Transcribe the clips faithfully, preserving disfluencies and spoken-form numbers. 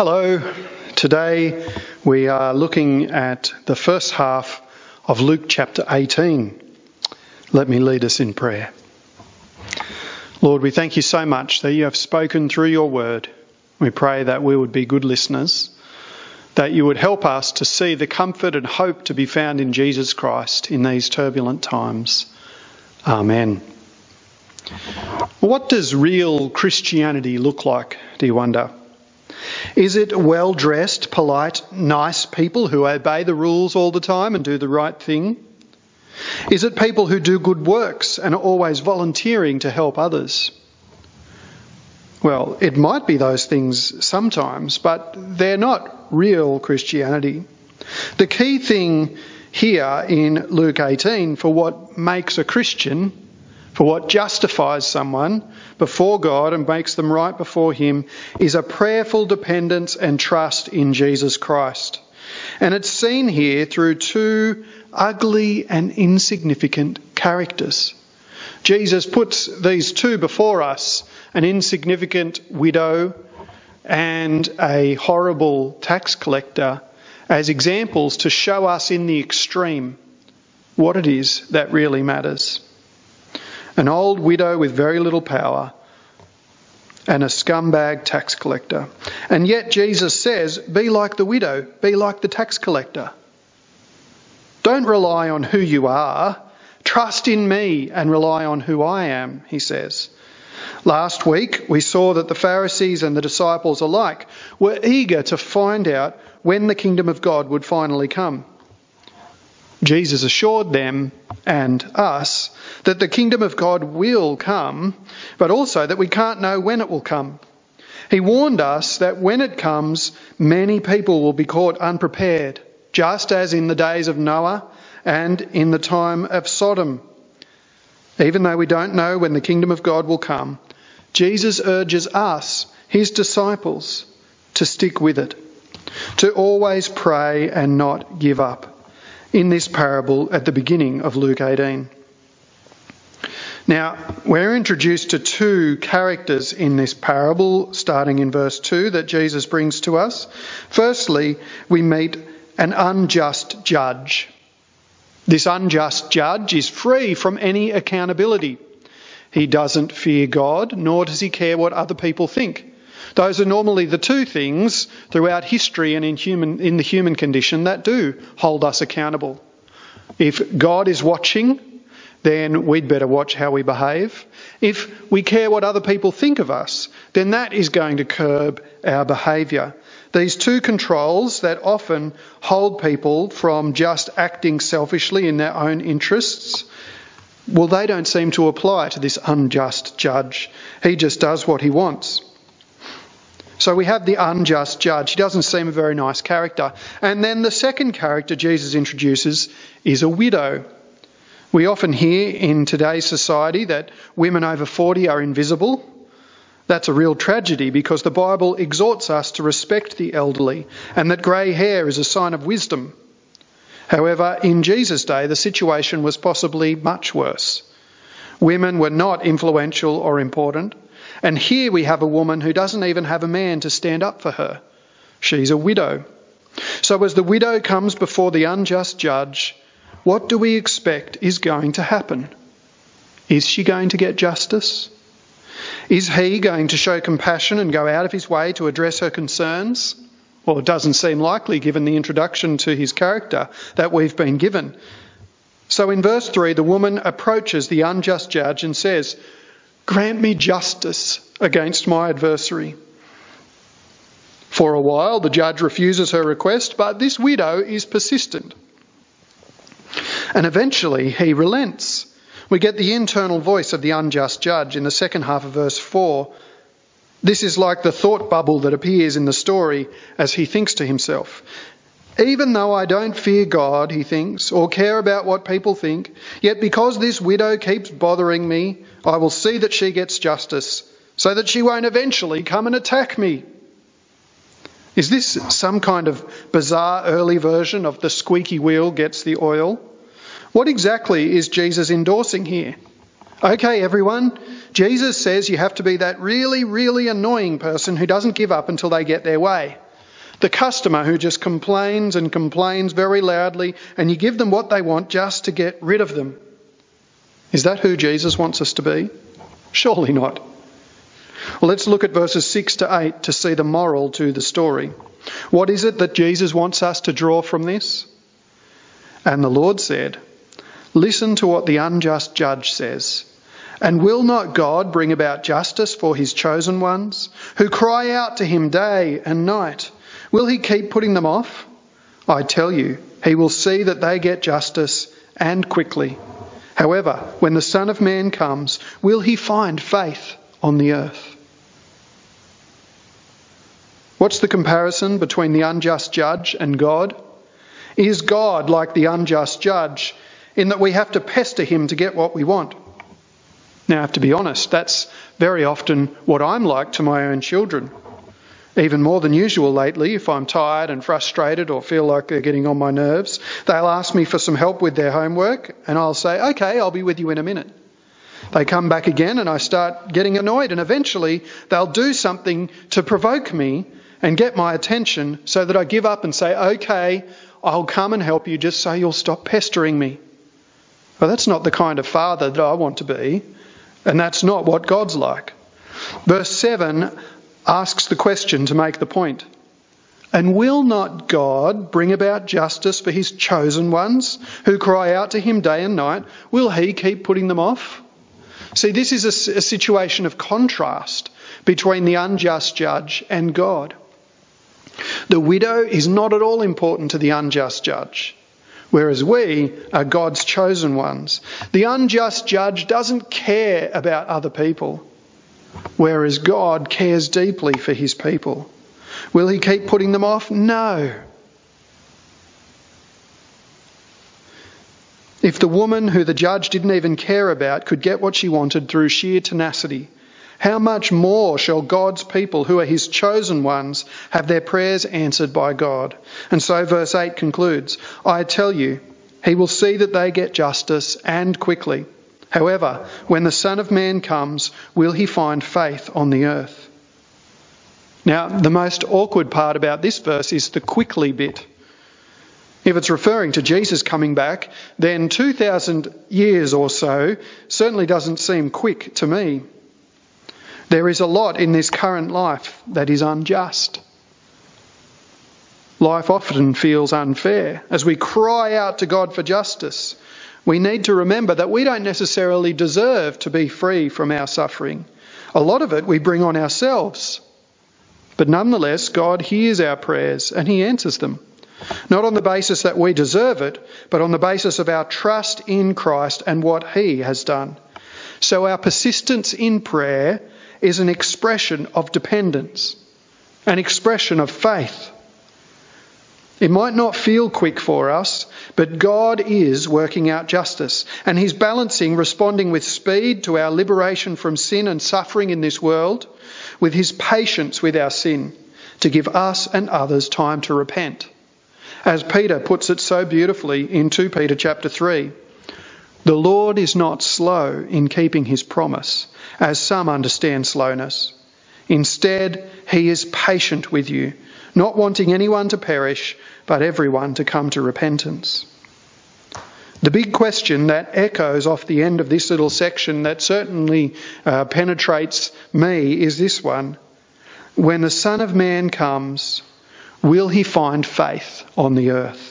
Hello. Today we are looking at the first half of Luke chapter eighteen. Let me lead us in prayer. Lord, we thank you so much that you have spoken through your word. We pray that we would be good listeners, that you would help us to see the comfort and hope to be found in Jesus Christ in these turbulent times. Amen. What does real Christianity look like, do you wonder? Is it well-dressed, polite, nice people who obey the rules all the time and do the right thing? Is it people who do good works and are always volunteering to help others? Well, it might be those things sometimes, but they're not real Christianity. The key thing here in Luke eighteen for what makes a Christian, for what justifies someone before God and makes them right before him, is a prayerful dependence and trust in Jesus Christ. And it's seen here through two ugly and insignificant characters. Jesus puts these two before us, an insignificant widow and a horrible tax collector, as examples to show us in the extreme what it is that really matters. An old widow with very little power and a scumbag tax collector. And yet Jesus says, be like the widow, be like the tax collector. Don't rely on who you are. Trust in me and rely on who I am, he says. Last week we saw that the Pharisees and the disciples alike were eager to find out when the kingdom of God would finally come. Jesus assured them and us that the kingdom of God will come, but also that we can't know when it will come. He warned us that when it comes, many people will be caught unprepared, just as in the days of Noah and in the time of Sodom. Even though we don't know when the kingdom of God will come, Jesus urges us, his disciples, to stick with it, to always pray and not give up. In this parable at the beginning of Luke eighteen. Now, we're introduced to two characters in this parable, starting in verse two, that Jesus brings to us. Firstly, we meet an unjust judge. This unjust judge is free from any accountability. He doesn't fear God, nor does he care what other people think. Those are normally the two things throughout history and in human in the human condition that do hold us accountable. If God is watching, then we'd better watch how we behave. If we care what other people think of us, then that is going to curb our behaviour. These two controls that often hold people from just acting selfishly in their own interests, well, they don't seem to apply to this unjust judge. He just does what he wants. So we have the unjust judge. He doesn't seem a very nice character. And then the second character Jesus introduces is a widow. We often hear in today's society that women over forty are invisible. That's a real tragedy because the Bible exhorts us to respect the elderly and that grey hair is a sign of wisdom. However, in Jesus' day, the situation was possibly much worse. Women were not influential or important. And here we have a woman who doesn't even have a man to stand up for her. She's a widow. So as the widow comes before the unjust judge, what do we expect is going to happen? Is she going to get justice? Is he going to show compassion and go out of his way to address her concerns? Well, it doesn't seem likely given the introduction to his character that we've been given. So in verse three, the woman approaches the unjust judge and says, "Grant me justice against my adversary." For a while, the judge refuses her request, but this widow is persistent. And eventually he relents. We get the internal voice of the unjust judge in the second half of verse four. This is like the thought bubble that appears in the story as he thinks to himself. Even though I don't fear God, he thinks, or care about what people think, yet because this widow keeps bothering me, I will see that she gets justice, so that she won't eventually come and attack me. Is this some kind of bizarre early version of the squeaky wheel gets the oil? What exactly is Jesus endorsing here? Okay, everyone, Jesus says you have to be that really, really annoying person who doesn't give up until they get their way. The customer who just complains and complains very loudly, and you give them what they want just to get rid of them. Is that who Jesus wants us to be? Surely not. Well, let's look at verses six to eight to see the moral to the story. What is it that Jesus wants us to draw from this? And the Lord said, "Listen to what the unjust judge says. And will not God bring about justice for his chosen ones, who cry out to him day and night? Will he keep putting them off? I tell you, he will see that they get justice, and quickly. However, when the Son of Man comes, will he find faith on the earth?" What's the comparison between the unjust judge and God? Is God like the unjust judge in that we have to pester him to get what we want? Now, I have to be honest, that's very often what I'm like to my own children. Even more than usual lately, if I'm tired and frustrated or feel like they're getting on my nerves, they'll ask me for some help with their homework and I'll say, "Okay, I'll be with you in a minute." They come back again and I start getting annoyed, and eventually they'll do something to provoke me and get my attention so that I give up and say, "Okay, I'll come and help you just so you'll stop pestering me." Well, that's not the kind of father that I want to be, and that's not what God's like. Verse seven asks the question to make the point. And will not God bring about justice for his chosen ones who cry out to him day and night? Will he keep putting them off? See, this is a, a situation of contrast between the unjust judge and God. The widow is not at all important to the unjust judge, whereas we are God's chosen ones. The unjust judge doesn't care about other people, whereas God cares deeply for his people. Will he keep putting them off? No. If the woman who the judge didn't even care about could get what she wanted through sheer tenacity, how much more shall God's people, who are his chosen ones, have their prayers answered by God? And so verse eight concludes, I tell you, he will see that they get justice, and quickly. However, when the Son of Man comes, will he find faith on the earth? Now, the most awkward part about this verse is the quickly bit. If it's referring to Jesus coming back, then two thousand years or so certainly doesn't seem quick to me. There is a lot in this current life that is unjust. Life often feels unfair. As we cry out to God for justice, we need to remember that we don't necessarily deserve to be free from our suffering. A lot of it we bring on ourselves. But nonetheless, God hears our prayers and he answers them. Not on the basis that we deserve it, but on the basis of our trust in Christ and what he has done. So our persistence in prayer is an expression of dependence, an expression of faith. It might not feel quick for us, but God is working out justice, and he's balancing responding with speed to our liberation from sin and suffering in this world with his patience with our sin to give us and others time to repent. As Peter puts it so beautifully in Second Peter chapter three, the Lord is not slow in keeping his promise, as some understand slowness. Instead, he is patient with you, not wanting anyone to perish, but everyone to come to repentance. The big question that echoes off the end of this little section that certainly uh, penetrates me is this one. When the Son of Man comes, will he find faith on the earth?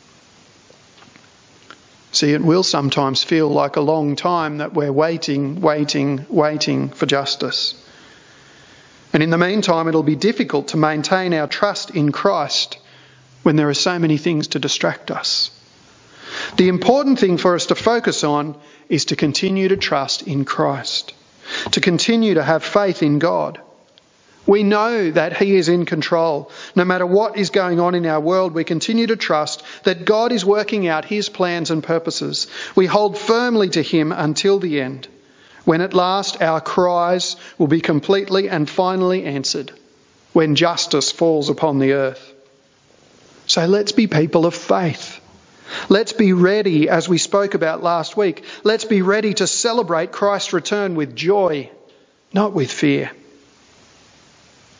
See, it will sometimes feel like a long time that we're waiting, waiting, waiting for justice. And in the meantime, it'll be difficult to maintain our trust in Christ when there are so many things to distract us. The important thing for us to focus on is to continue to trust in Christ, to continue to have faith in God. We know that he is in control. No matter what is going on in our world, we continue to trust that God is working out his plans and purposes. We hold firmly to him until the end, when at last our cries will be completely and finally answered, when justice falls upon the earth. So let's be people of faith. Let's be ready, as we spoke about last week. Let's be ready to celebrate Christ's return with joy, not with fear.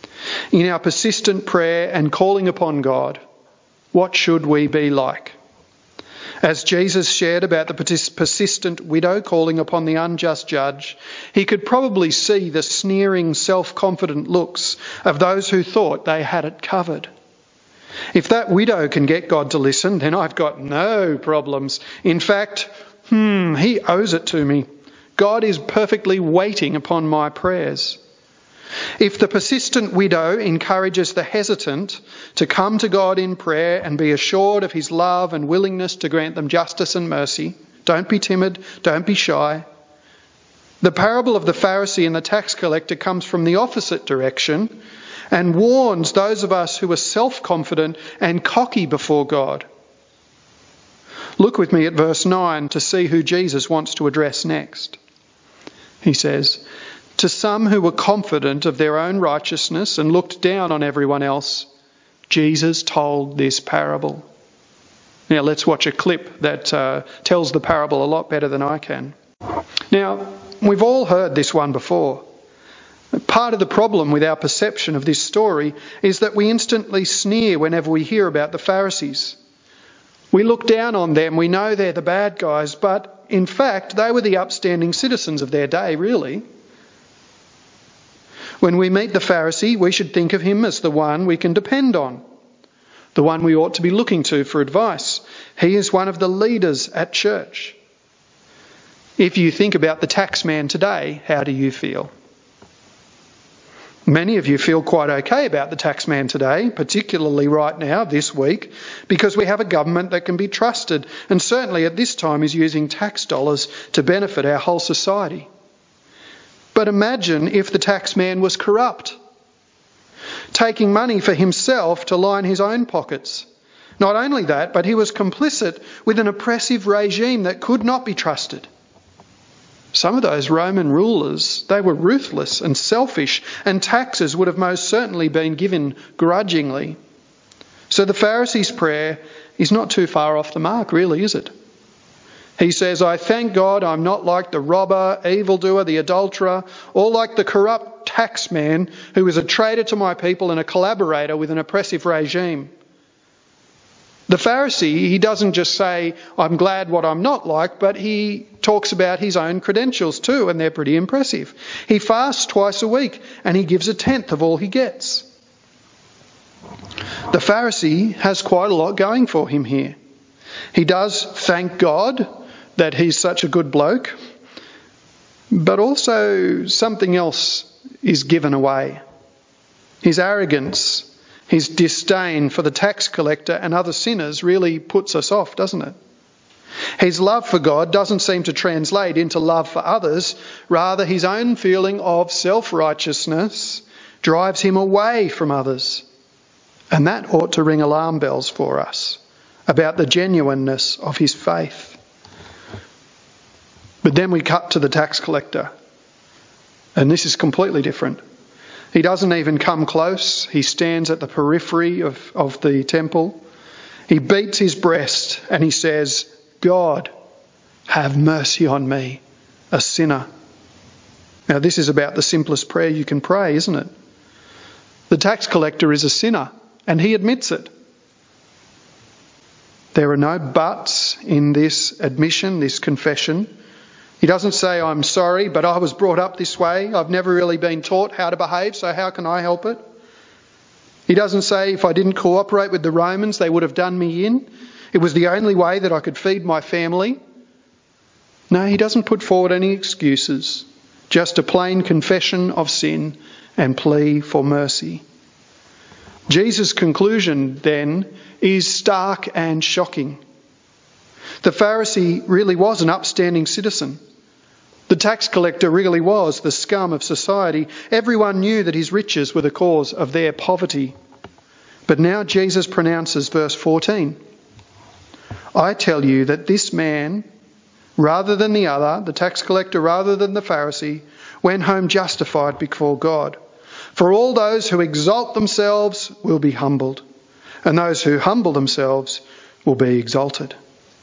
In our persistent prayer and calling upon God, what should we be like? As Jesus shared about the persistent widow calling upon the unjust judge, he could probably see the sneering, self-confident looks of those who thought they had it covered. If that widow can get God to listen, then I've got no problems. In fact, hmm, he owes it to me. God is perfectly waiting upon my prayers. If the persistent widow encourages the hesitant to come to God in prayer and be assured of his love and willingness to grant them justice and mercy, don't be timid, don't be shy. The parable of the Pharisee and the tax collector comes from the opposite direction and warns those of us who are self-confident and cocky before God. Look with me at verse nine to see who Jesus wants to address next. He says, "To some who were confident of their own righteousness and looked down on everyone else, Jesus told this parable." Now let's watch a clip that uh, tells the parable a lot better than I can. Now, we've all heard this one before. Part of the problem with our perception of this story is that we instantly sneer whenever we hear about the Pharisees. We look down on them, we know they're the bad guys, but in fact they were the upstanding citizens of their day, really. When we meet the Pharisee, we should think of him as the one we can depend on, the one we ought to be looking to for advice. He is one of the leaders at church. If you think about the tax man today, how do you feel? Many of you feel quite okay about the tax man today, particularly right now, this week, because we have a government that can be trusted and certainly at this time is using tax dollars to benefit our whole society. But imagine if the tax man was corrupt, taking money for himself to line his own pockets. Not only that, but he was complicit with an oppressive regime that could not be trusted. Some of those Roman rulers, they were ruthless and selfish, and taxes would have most certainly been given grudgingly. So the Pharisee's prayer is not too far off the mark, really, is it? He says, "I thank God I'm not like the robber, evildoer, the adulterer, or like the corrupt taxman who is a traitor to my people and a collaborator with an oppressive regime." The Pharisee, he doesn't just say, "I'm glad what I'm not like," but he talks about his own credentials too, and they're pretty impressive. He fasts twice a week and he gives a tenth of all he gets. The Pharisee has quite a lot going for him here. He does thank God that he's such a good bloke, but also something else is given away. His arrogance, his disdain for the tax collector and other sinners really puts us off, doesn't it? His love for God doesn't seem to translate into love for others. Rather, his own feeling of self-righteousness drives him away from others. And that ought to ring alarm bells for us about the genuineness of his faith. But then we cut to the tax collector, and this is completely different. He doesn't even come close. He stands at the periphery of, of the temple. He beats his breast and he says, "God, have mercy on me, a sinner." Now this is about the simplest prayer you can pray, isn't it? The tax collector is a sinner and he admits it. There are no buts in this admission, this confession. He doesn't say, "I'm sorry, but I was brought up this way. I've never really been taught how to behave, so how can I help it?" He doesn't say, "If I didn't cooperate with the Romans, they would have done me in. It was the only way that I could feed my family." No, he doesn't put forward any excuses, just a plain confession of sin and plea for mercy. Jesus' conclusion then is stark and shocking. The Pharisee really was an upstanding citizen. The tax collector really was the scum of society. Everyone knew that his riches were the cause of their poverty. But now Jesus pronounces verse fourteen. "I tell you that this man, rather than the other, the tax collector rather than the Pharisee, went home justified before God. For all those who exalt themselves will be humbled, and those who humble themselves will be exalted."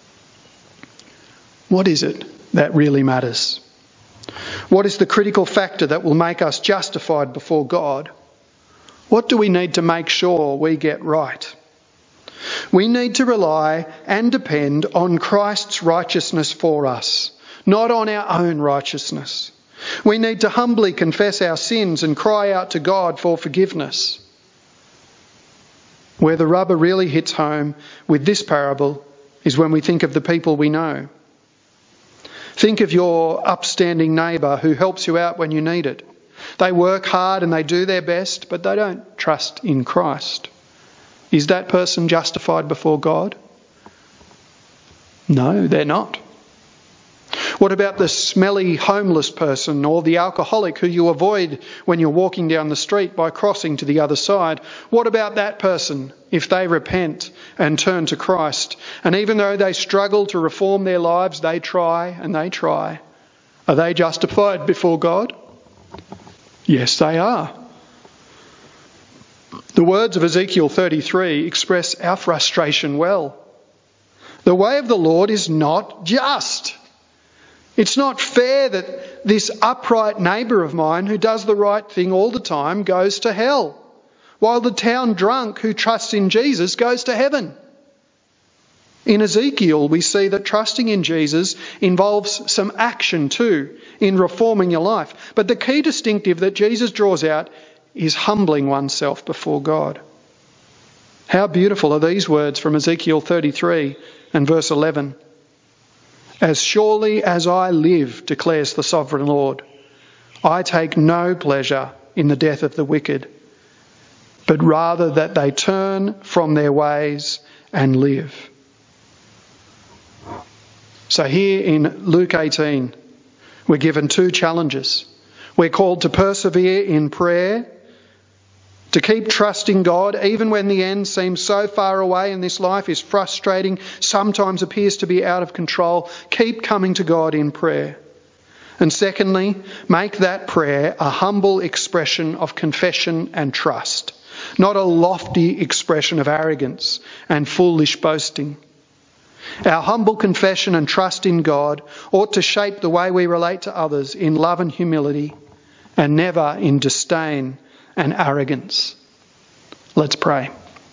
What is it that really matters? What is the critical factor that will make us justified before God? What do we need to make sure we get right? We need to rely and depend on Christ's righteousness for us, not on our own righteousness. We need to humbly confess our sins and cry out to God for forgiveness. Where the rubber really hits home with this parable is when we think of the people we know. Think of your upstanding neighbour who helps you out when you need it. They work hard and they do their best, but they don't trust in Christ. Is that person justified before God? No, they're not. What about the smelly homeless person or the alcoholic who you avoid when you're walking down the street by crossing to the other side? What about that person if they repent and turn to Christ? And even though they struggle to reform their lives, they try and they try. Are they justified before God? Yes, they are. The words of Ezekiel thirty-three express our frustration well. The way of the Lord is not just. It's not fair that this upright neighbour of mine who does the right thing all the time goes to hell, while the town drunk who trusts in Jesus goes to heaven. In Ezekiel, we see that trusting in Jesus involves some action too in reforming your life. But the key distinctive that Jesus draws out is humbling oneself before God. How beautiful are these words from Ezekiel thirty-three and verse eleven. As surely as I live, declares the sovereign Lord, I take no pleasure in the death of the wicked, but rather that they turn from their ways and live. So here in Luke eighteen, we're given two challenges. We're called to persevere in prayer, to keep trusting God even when the end seems so far away and this life is frustrating, sometimes appears to be out of control. Keep coming to God in prayer. And secondly, make that prayer a humble expression of confession and trust, not a lofty expression of arrogance and foolish boasting. Our humble confession and trust in God ought to shape the way we relate to others in love and humility, and never in disdain and arrogance. Let's pray.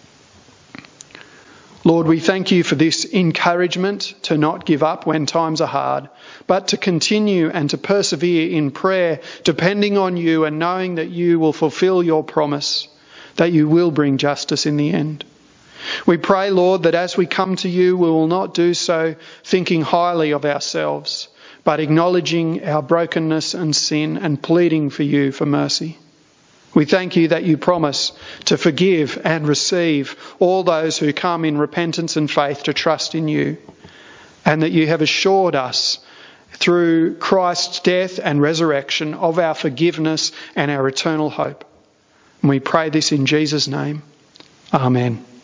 Lord, we thank you for this encouragement to not give up when times are hard, but to continue and to persevere in prayer, depending on you and knowing that you will fulfill your promise, that you will bring justice in the end. We pray, Lord, that as we come to you, we will not do so thinking highly of ourselves, but acknowledging our brokenness and sin and pleading for you for mercy. We thank you that you promise to forgive and receive all those who come in repentance and faith to trust in you, and that you have assured us through Christ's death and resurrection of our forgiveness and our eternal hope. And we pray this in Jesus' name. Amen.